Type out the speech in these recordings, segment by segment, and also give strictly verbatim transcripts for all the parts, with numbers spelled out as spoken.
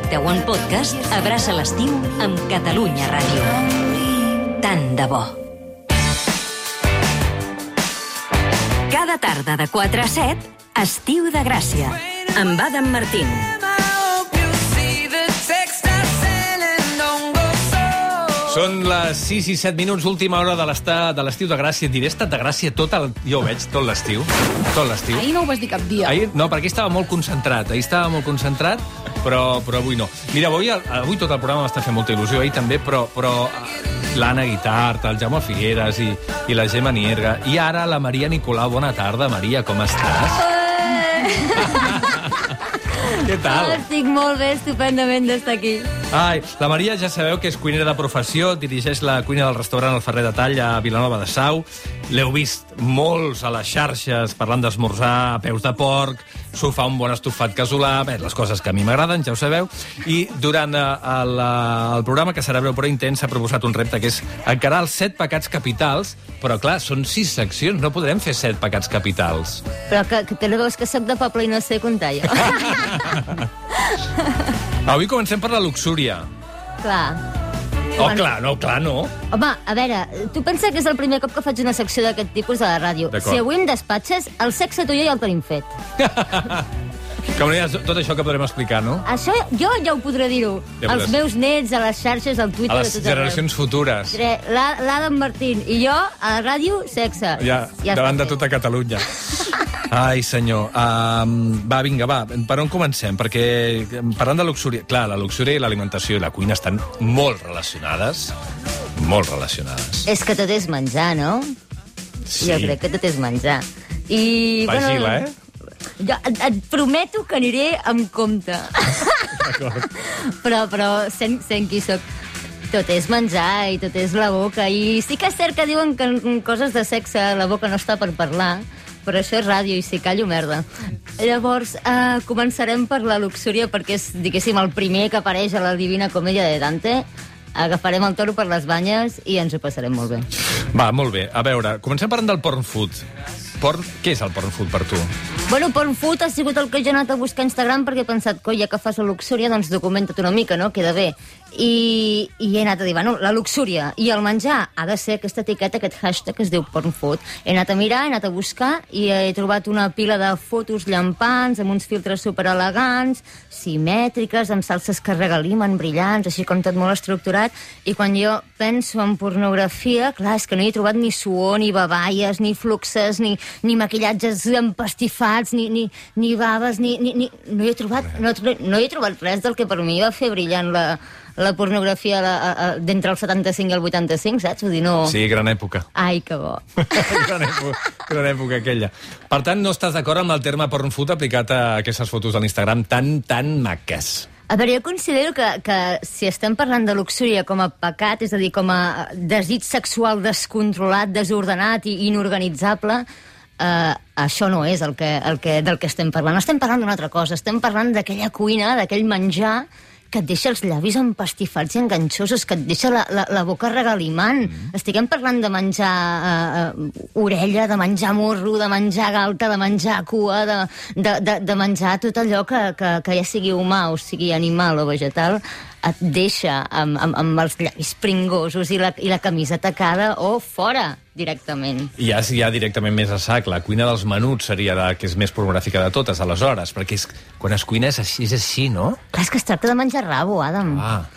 directe o en podcast, abraça l'estiu amb Catalunya Ràdio. Tant de bo. Cada tarda de quatre a set, Estiu de Gràcia, amb Adam Martín. Són les sis i set minuts, última hora de l'estiu de Gràcia. Diré estat de Gràcia tot el... Jo ho veig, tot l'estiu. Tot l'estiu. Ahir no ho vas dir cap dia. Ahir, no, perquè estava molt concentrat. Ahir estava molt concentrat, però, però avui no. Mira, avui, avui tot el programa m'està fent molta il·lusió, ahir també, però, però l'Anna Guitart, el Jaume Figueres i, i la Gemma Nierga. I ara la Maria Nicolau. Bona tarda, Maria, com estàs? Què tal? Estic molt bé, estupendament d'estar aquí. Ai, la Maria ja sabeu que és cuinera de professió, dirigeix la cuina del restaurant El Ferrer de Tall a Vilanova de Sau. L'heu vist molts a les xarxes parlant d'esmorzar a peus de porc, s'ho fa un bon estofat casolà, bé, les coses que a mi m'agraden, ja ho sabeu. I durant el, el programa, que serà breu però intens, s'ha proposat un repte, que és encarar els set pecats capitals, però clar, són sis seccions, no podrem fer set pecats capitals. Però que, que, que no veus que soc de poble i no sé comptar jo. Avui comencem per la luxúria. Clar. Oh, clar, no, clar, no. Home, a veure, tu pensa que és el primer cop que faig una secció d'aquest tipus a la ràdio. Si avui em despatxes, el sexe tu i jo ja el tenim fet. Com no hi ha tot això que podrem explicar, no? Això jo ja ho podré dir-ho. Ja als meus nets, a les xarxes, al Twitter... A les generacions futures. L'Adam Martín i jo, a la ràdio, sexe. Ja, ja davant de tota Catalunya. Ai, senyor. Um, va, vinga, va. Per on comencem? Perquè parlant de luxúria... Clar, la luxúria i l'alimentació i la cuina estan molt relacionades. Molt relacionades. És que tot és menjar, no? Sí. Jo crec que tot és menjar. I, Vagila, bueno, eh? Jo et, et prometo que aniré amb compte. però, però sent, sent qui soc. Tot és menjar i tot és la boca. I sí que és cert que diuen que en coses de sexe la boca no està per parlar, però això és ràdio i si callo, merda. Llavors, eh, començarem per la luxúria, perquè és, diguéssim, el primer que apareix a la Divina Comèdia de Dante. Agafarem el toro per les banyes i ens ho passarem molt bé. Va, molt bé. A veure, comencem parlant del porn food. Porn... Què és el porn food per tu? Bueno, porn food ha sigut el que jo he anat a buscar a Instagram perquè he pensat, coi, ja que fas la luxúria, doncs documenta't una mica, no? Queda bé. I, i he anat a dir, bueno, la luxúria i el menjar ha de ser aquesta etiqueta, aquest hashtag que es diu porn food. He anat a mirar, he anat a buscar i he trobat una pila de fotos llampants amb uns filtres superelegants, simètriques, amb salses que regalimen, brillants, així com tot molt estructurat. I quan jo penso en pornografia, clar, és que no hi he trobat ni suor, ni baballes, ni fluxes, ni, ni maquillatges empastifats, ni, ni, ni baves, ni, ni, ni... No hi he trobat, no, no hi he trobat res del que per mi va fer brillant la, la pornografia la, a, a, d'entre el setanta-cinc i el vuitanta-cinc, saps? Vull dir, no... Sí, gran època. Ai, que bo. gran, època, gran època aquella. Per tant, no estàs d'acord amb el terme porn food aplicat a aquestes fotos de l'Instagram tan, tan maques? A veure, jo considero que, que si estem parlant de luxúria com a pecat, és a dir, com a desig sexual descontrolat, desordenat i inorganitzable, eh, això no és el que, el que, del que estem parlant. No estem parlant d'una altra cosa, estem parlant d'aquella cuina, d'aquell menjar que et deixa els llavis empastifats i enganxosos, que et deixa la, la, la boca regalimant. Mm. Estiguem parlant de menjar uh, orella, de menjar morro, de menjar galta, de menjar cua, de, de, de, de menjar tot allò que, que, que ja sigui humà, o sigui animal o vegetal, et deixa amb, amb, amb els llavis pringosos i la, i la camisa tacada o fora, directament. I ja, ja directament més a sac, la cuina dels menuts seria la que és més pornogràfica de totes, aleshores, perquè és, quan es cuina és així, és així, no? Clar, és que es tracta de menjar rabo, Adam. Ah.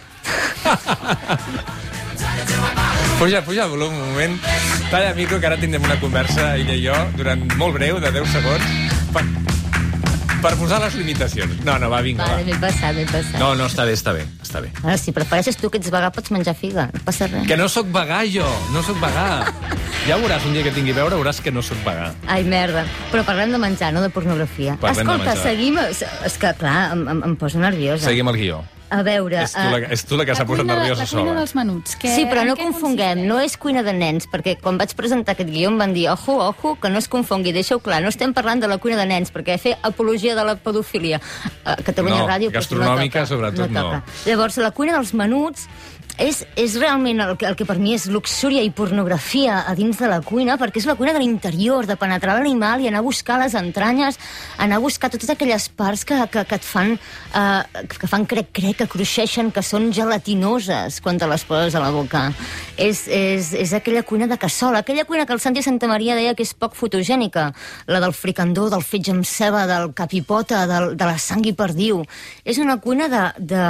puja, puja el volum un moment. Talla micro, que ara tindrem una conversa, ella i jo, durant molt breu, de deu segons, per, per posar les limitacions. No, no, va, vinga, vale, va. M'he passat, m'he passat. No, no, està bé, està bé, està bé. Ara, si prefereixes tu que ets vegà, pots menjar figa, no passa res. Que no sóc vegà, jo, no sóc vegà. Ja veuràs, un dia que tingui a veure, veuràs que no sóc vegà. Ai, merda. Però parlem de menjar, no de pornografia. Parlem Escolta, de menjar. seguim... És que, clar, em, em, em poso nerviosa. Seguim el guió. A veure... És tu la, és tu la que s'ha posat nerviosa sola. La cuina dels menuts. Que, sí, però no què confonguem, no és cuina de nens, perquè quan vaig presentar aquest guió em van dir ojo, ojo, que no es confongui, deixa-ho clar, no estem parlant de la cuina de nens, perquè fer apologia de la pedofilia a Catalunya no, Ràdio... gastronòmica, no toca, sobretot, no. Toca. no. Llavors, la cuina dels menuts És, és realment el que, el que per mi és luxúria i pornografia a dins de la cuina, perquè és la cuina de l'interior, de penetrar l'animal i anar a buscar les entranyes, anar a buscar totes aquelles parts que, que, que et fan, eh, que fan crec-crec, que cruixeixen, que són gelatinoses quan te les poses a la boca. És, és, és aquella cuina de cassola, aquella cuina que el Santi Santamaria deia que és poc fotogènica, la del fricandó, del fetge amb ceba, del capipota, del, de la sang i perdiu. És una cuina de, de...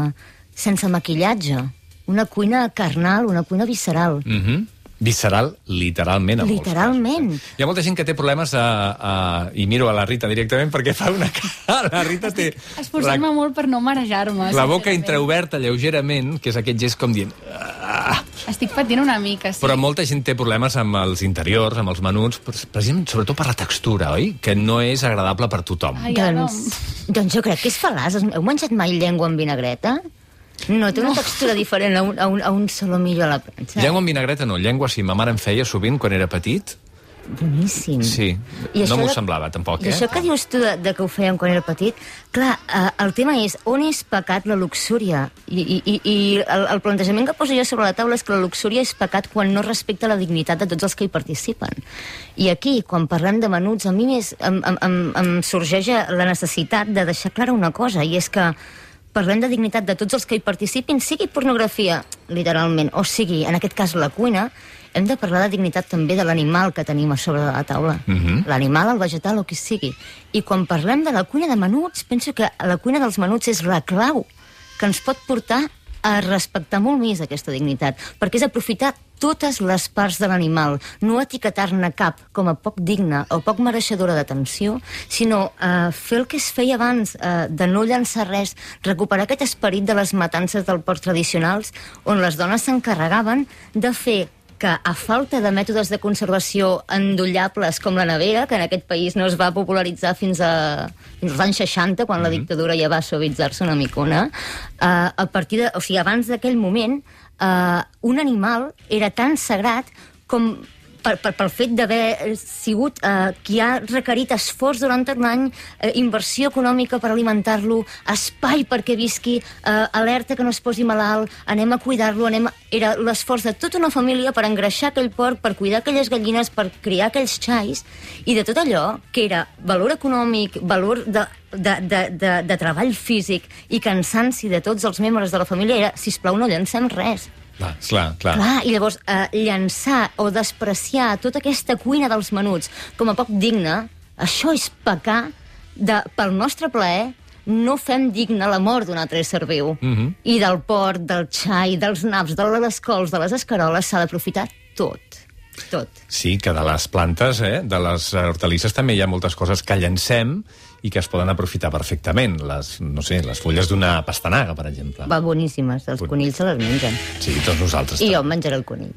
sense maquillatge. Una cuina carnal, una cuina visceral. Mm-hmm. Visceral, literalment, en literalment. molts casos. Hi ha molta gent que té problemes a, a... i miro a la Rita directament perquè fa una cara. La Rita té... Esforçant-me la... molt per no marejar-me. La boca entreoberta lleugerament, que és aquest gest com dient... Ah! Estic patint una mica, sí. Però molta gent té problemes amb els interiors, amb els menuts, precisament, sobretot per la textura, oi? Que no és agradable per tothom. Ai, doncs, no. doncs jo crec que és fal·laç. Heu menjat mai llengua amb vinagreta? No, té una no. textura diferent a un, a un, a un solomillo a la planxa. Llengua amb vinagreta no, llengua sí. Ma mare en feia sovint quan era petit. Boníssim. Sí, I no m'ho de... semblava tampoc, I eh? això que dius tu de, de que ho fèiem quan era petit, clar, eh, el tema és on és pecat la luxúria? I, i, i el, el plantejament que poso jo sobre la taula és que la luxúria és pecat quan no respecta la dignitat de tots els que hi participen. I aquí, quan parlem de menuts, a mi més em, em, em, em sorgeix la necessitat de deixar clara una cosa, i és que parlem de dignitat de tots els que hi participin, sigui pornografia, literalment, o sigui, en aquest cas, la cuina, hem de parlar de dignitat també de l'animal que tenim a sobre de la taula. Mm-hmm. L'animal, el vegetal o qui sigui. I quan parlem de la cuina de menuts, penso que la cuina dels menuts és la clau que ens pot portar a respectar molt més aquesta dignitat, perquè és aprofitar totes les parts de l'animal, no etiquetar-ne cap com a poc digna o poc mereixedora d'atenció, sinó eh, fer el que es feia abans, eh, de no llançar res, recuperar aquest esperit de les matances del porc tradicionals, on les dones s'encarregaven de fer que, a falta de mètodes de conservació endollables com la nevera, que en aquest país no es va popularitzar fins, a, fins als anys seixanta, quan mm-hmm. la dictadura ja va suavitzar-se una micona, eh, a partir de, o sigui, abans d'aquell moment, eh, un animal era tan sagrat com per, per, pel fet d'haver sigut eh, qui ha requerit esforç durant tot l'any, eh, inversió econòmica per alimentar-lo, espai perquè visqui, eh, alerta que no es posi malalt, anem a cuidar-lo, anem a... era l'esforç de tota una família per engreixar aquell porc, per cuidar aquelles gallines, per criar aquells xais, i de tot allò que era valor econòmic, valor de, de, de, de, de treball físic i cansanci de tots els membres de la família, era, sisplau, no llancem res. Clar, clar, clar. clar I llavors, eh, llançar o despreciar tota aquesta cuina dels menuts com a poc digna, això és pecar de, pel nostre plaer, no fem digna la mort d'un altre ésser viu. Mm-hmm. I del porc, del xai, dels naps, de les cols, de les escaroles, s'ha d'aprofitar tot. Tot. Sí, que de les plantes, eh, de les hortalisses també hi ha moltes coses que llancem i que es poden aprofitar perfectament. Les, no sé, les fulles d'una pastanaga, per exemple. Va, boníssimes. Els conills se les mengen. Sí, tots nosaltres. I jo em menjaré el conill.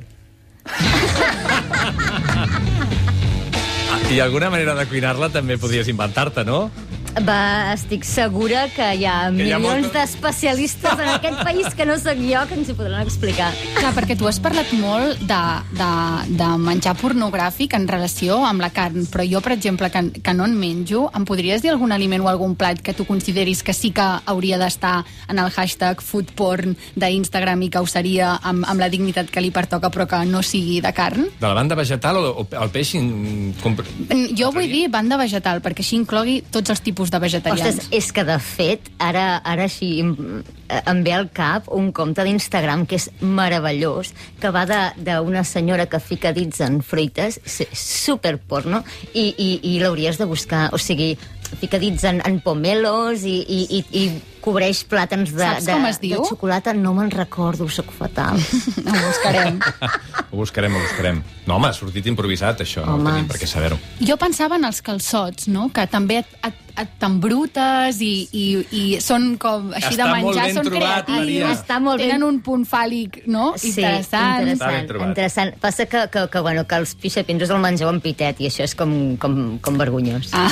I alguna manera de cuinar-la també podries inventar-te, no? Va, estic segura que hi ha que milions hi ha molt... d'especialistes en aquest país que no sóc jo que ens ho podran explicar. Clar, perquè tu has parlat molt de, de, de menjar pornogràfic en relació amb la carn, però jo, per exemple, que, que no en menjo, em podries dir algun aliment o algun plat que tu consideris que sí que hauria d'estar en el hashtag foodporn d'Instagram i que ho seria amb, amb la dignitat que li pertoca, però que no sigui de carn? De la banda vegetal o, o el peix... In... Jo vull dir banda vegetal, perquè així inclogui tots els tipus de vegetarians. Ostres, és que de fet, ara, ara així em, em ve al cap un compte d'Instagram que és meravellós, que va d'una senyora que fica dits en fruites, superporno, i, i, i l'hauries de buscar, o sigui, fica dits en, en pomelos i, i, i, i cobreix plàtans de, Saps com es de, diu? de xocolata. No me'n recordo, soc fatal. Ho buscarem. Ho buscarem, ho buscarem. No, home, ha sortit improvisat, això. Home. No tenim per què saber-ho. Jo pensava en els calçots, no? Que també et, et, et t'embrutes i, i, i són com així Està de molt menjar, ben són trobat, creatius. Maria. Està molt ben... Tenen un punt fàl·lic, no? Sí, interessant. Està ben interessant, trobat. interessant. Passa que, que, que, bueno, que els pixapinsos el mengeu amb pitet i això és com, com, com vergonyós. Ah.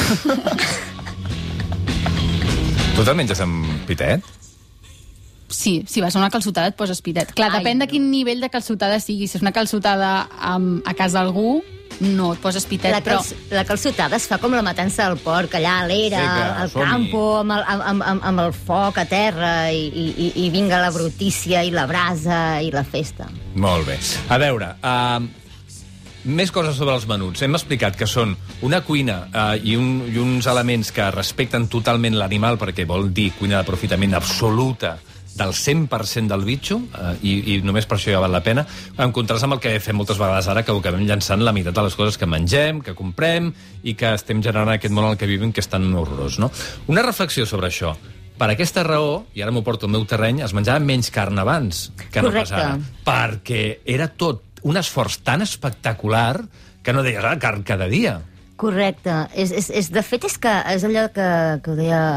Tu te'l menges amb pitet? Sí, si vas a una calçotada et poses pitet. Clar, Ai, depèn de no. quin nivell de calçotada sigui. Si és una calçotada um, a casa d'algú, no et poses pitet, La, però... cal, la calçotada es fa com la matança del porc, allà a l'era, Vinga, al som-hi. campo, amb el, amb, amb, amb el foc a terra, i, i, i vinga la brutícia, i la brasa, i la festa. Molt bé. A veure, uh, més coses sobre els menuts. Hem explicat que són una cuina uh, i, un, i uns elements que respecten totalment l'animal, perquè vol dir cuina d'aprofitament absoluta del cent per cent del bitxo, eh, i, i només per això ja val la pena, en contrast amb el que fem moltes vegades ara, que ho acabem llançant la meitat de les coses que mengem, que comprem, i que estem generant aquest món en el que vivim, que és tan horrorós, no? Una reflexió sobre això. Per aquesta raó, i ara m'ho porto al meu terreny, es menjava menys carn abans que no pas ara. Perquè era tot un esforç tan espectacular que no deies, ah, carn cada dia. Correcte. És, és, és, de fet, és que és allò que, que ho deia...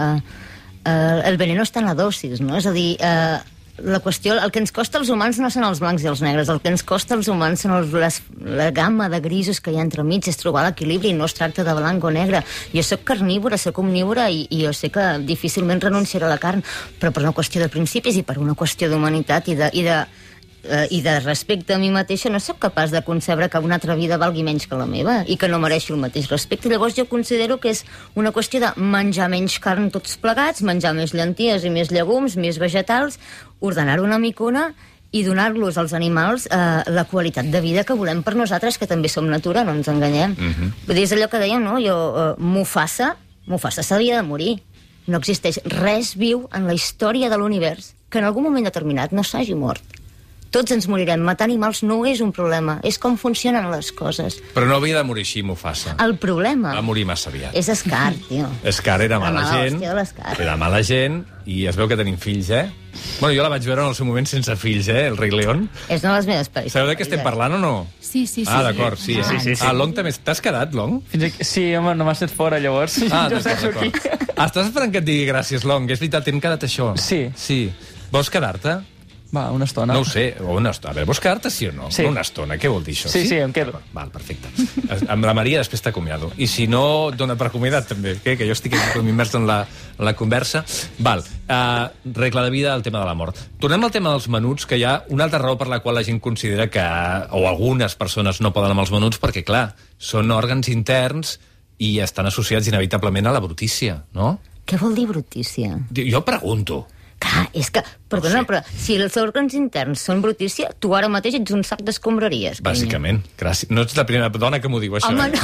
Uh, el veneno està en la dosis, no? És a dir, uh, la qüestió, el que ens costa als humans no són els blancs i els negres, el que ens costa als humans són els, les, la gamma de grisos que hi ha entremig, és trobar l'equilibri, no es tracta de blanc o negre. Jo sóc carnívora, sóc omnívora, i, i jo sé que difícilment renunciaré a la carn, però per una qüestió de principis i per una qüestió d'humanitat i de... I de Uh, i de respecte a mi mateixa, no sóc capaç de concebre que una altra vida valgui menys que la meva i que no mereixo el mateix respecte. Llavors jo considero que és una qüestió de menjar menys carn tots plegats, menjar més llenties i més llegums, més vegetals, ordenar una micona i donar-los als animals eh, la qualitat de vida que volem per nosaltres, que també som natura, no ens enganyem. Mm-hmm. Vull dir, és allò que dèiem, no? Jo, uh, Mufasa, Mufasa s'havia de morir. No existeix res viu en la història de l'univers que en algun moment determinat no s'hagi mort. Tots ens morirem. Matar animals no és un problema. És com funcionen les coses. Però no havia de morir així, Mufasa. El problema... Va morir massa aviat. És Scar, tio. Scar era mala, mala gent. hòstia de l'Scar. Era mala gent, i es veu que tenim fills, eh? Bueno, jo la vaig veure en el seu moment sense fills, eh? El Rei León. És una de les meves pel·lis. Sabeu de què estem parlant o no? Sí, sí, sí. Ah, d'acord, sí. Sí, sí, sí. Ah, Long també... T'has quedat, Long? Fins aquí... Sí, home, no m'has fet fora, llavors. Ah, jo segueixo aquí. Estàs esperant que et digui gràcies, Long. És veritat, hem quedat això. Sí. Sí. Vols quedar-te? Va, una estona. No ho sé, o una estona. A veure, vols quedar-te sí o no? Sí. Una estona, què vol dir això? Sí, sí, em quedo. Val, perfecte. Amb la Maria després t'acomiado. I si no, dona per acomiadat també, que, que jo estic aquí com immers en la, en la conversa. Val, uh, regla de vida, el tema de la mort. Tornem al tema dels menuts, que hi ha una altra raó per la qual la gent considera que, o algunes persones no poden amb els menuts, perquè, clar, són òrgans interns i estan associats inevitablement a la brutícia, no? Què vol dir brutícia? Jo pregunto. Clar, és que... Perdona, Sí. però si els òrgans interns són brutícia, tu ara mateix ets un sac d'escombraries. carinyo. Bàsicament. Gràcies. No ets la primera dona que m'ho diu, això. Home, eh?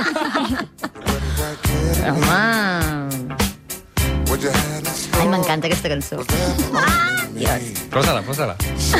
no. Home... Ai, m'encanta aquesta cançó. Ah, Dios. Posa-la, posa-la.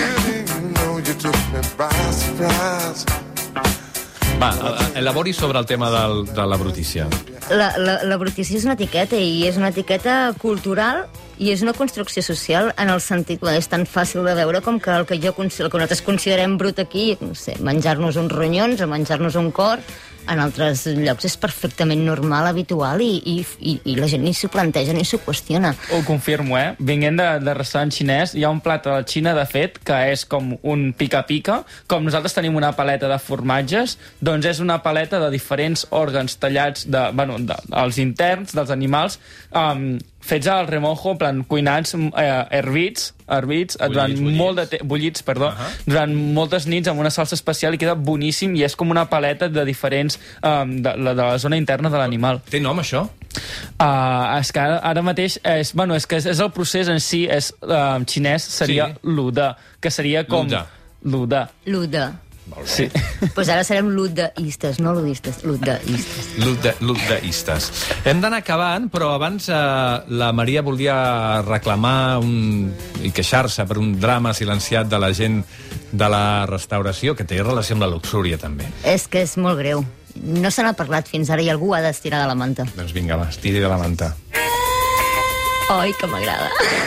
Va, elabori sobre el tema del, de la brutícia. La, la, la brutícia és una etiqueta, i és una etiqueta cultural i és una construcció social en el sentit que és tan fàcil de veure com que el que, jo, el que nosaltres considerem brut aquí, no sé, menjar-nos uns ronyons o menjar-nos un cor, en altres llocs és perfectament normal, habitual, i, i, i, i la gent ni s'ho planteja ni s'ho qüestiona. Ho confirmo, eh? Vinguent de, de restaurant xinès, hi ha un plat a la Xina, de fet, que és com un pica-pica. Com nosaltres tenim una paleta de formatges, doncs és una paleta de diferents òrgans tallats, de, bueno, de, els interns dels animals, um, fets al remojo, en plan, cuinats, eh, hervits, hervits, bullits, durant bullits. molt de temps, bullits, perdó, uh -huh. durant moltes nits amb una salsa especial, i queda boníssim, i és com una paleta de diferents, um, de, de, de la zona interna de l'animal. Té nom, això? Uh, és que ara, ara mateix és, bueno, és que és, és el procés en si, és, uh, en xinès seria Sí. sí. luda, que seria com... Luda. Luda. Luda. Molt bé. Sí. Doncs pues ara serem ludaistes, no ludistes, ludaistes. Lude, ludeistes. Hem d'anar acabant, però abans eh, la Maria volia reclamar un, i queixar-se per un drama silenciat de la gent de la restauració, que té relació amb la luxúria, també. És que és molt greu. No se n'ha parlat fins ara i algú ha d'estirar de la manta. Doncs vinga, va, estiri de la manta. Ai, que m'agrada.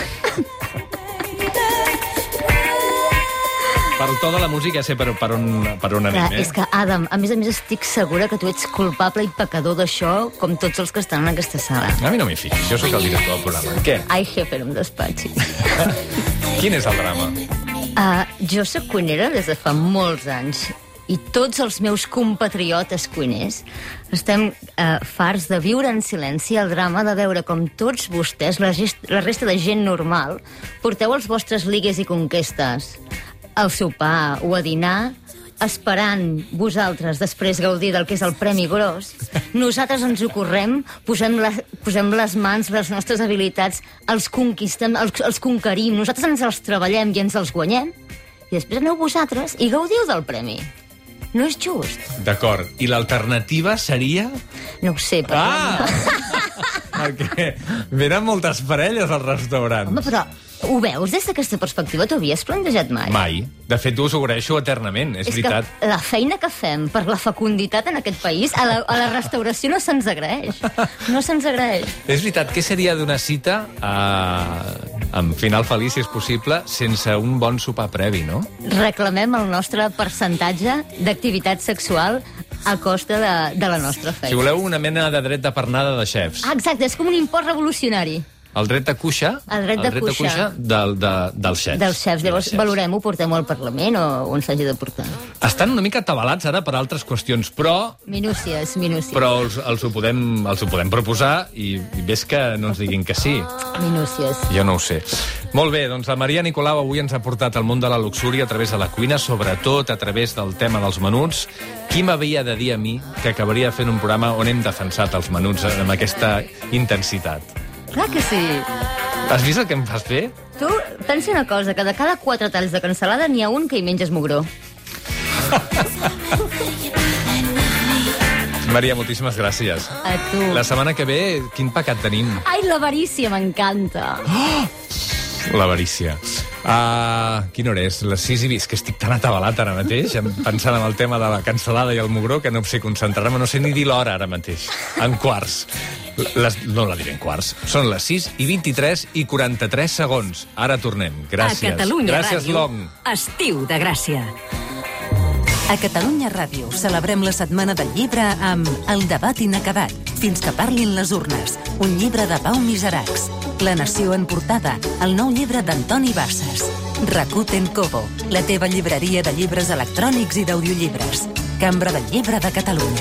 Per el to de la música, ja sé per, per, on, per on anem, Clar, eh? és que, Adam, a més a més estic segura que tu ets culpable i pecador d'això, com tots els que estan en aquesta sala. A mi no m'hi fiquis, jo sóc el director del programa. Què? Ai, jefe, no em despatxis. Quin és el drama? Uh, jo sóc cuinera des de fa molts anys, i tots els meus compatriotes cuiners estem uh, farts de viure en silenci el drama de veure com tots vostès, la, gest la resta de gent normal, porteu els vostres ligues i conquestes al sopar o a dinar esperant vosaltres després gaudir del que és el premi gros, nosaltres ens ho correm, posem, la, posem les mans, les nostres habilitats, els conquistem, els, els conquerim, nosaltres ens els treballem i ens els guanyem, i després aneu vosaltres i gaudiu del premi. No és just. D'acord. I l'alternativa seria... No ho sé, però... Ah! Perquè venen moltes parelles al restaurant. Home, però ho veus des d'aquesta perspectiva? T'ho havies plantejat mai? Mai. De fet, us ho agraeixo eternament, és, és veritat. que la feina que fem per la fecunditat en aquest país, a la, a la restauració no se'ns agraeix. No se'ns agraeix. És veritat, què seria d'una cita eh, amb final feliç, si és possible, sense un bon sopar previ, no? Reclamem el nostre percentatge d'activitat sexual a costa de, de la nostra feina. Si voleu una mena de dret de pernada de xefs. Ah, exacte, és com un impost revolucionari. El dret de cuixa, el dret de, el dret de cuixa. cuixa del, de, dels xefs. Dels xefs. Llavors valorem-ho, portem-ho al Parlament o on s'hagi de portar. Estan una mica atabalats ara per altres qüestions, però... Minúcies, minúcies. Però els, els, ho podem, els ho podem proposar i, i ves que no ens diguin que sí. Minúcies. Jo no ho sé. Molt bé, doncs la Maria Nicolau avui ens ha portat al món de la luxúria a través de la cuina, sobretot a través del tema dels menuts. Qui m'havia de dir a mi que acabaria fent un programa on hem defensat els menuts amb aquesta intensitat? Clar que sí. Has vist el que em fas fer? Tu, pensa una cosa, que de cada quatre talls de cansalada n'hi ha un que hi menges mugró. Maria, moltíssimes gràcies. A tu. La setmana que ve, quin pecat tenim? Ai, l'avarícia, m'encanta. Oh! L'avarícia. Uh, quina hora és? Les sis i vint. Que estic tan atabalat ara mateix, pensant en el tema de la cansalada i el mugró, que no sé concentrar-me, no sé ni dir l'hora ara mateix. En quarts. Les, no la diré en quarts. Són les sis i vint-i-tres i quaranta-tres segons. Ara tornem. Gràcies. A Catalunya Gràcies, Ràdio, Long. Estiu de Gràcia. A Catalunya Ràdio celebrem la Setmana del Llibre amb El debat inacabat, fins que parlin les urnes, un llibre de Pau Miseracs. La nació en portada, el nou llibre d'Antoni Bassas. Rakuten Kobo, la teva llibreria de llibres electrònics i d'audiollibres. Cambra del Llibre de Catalunya.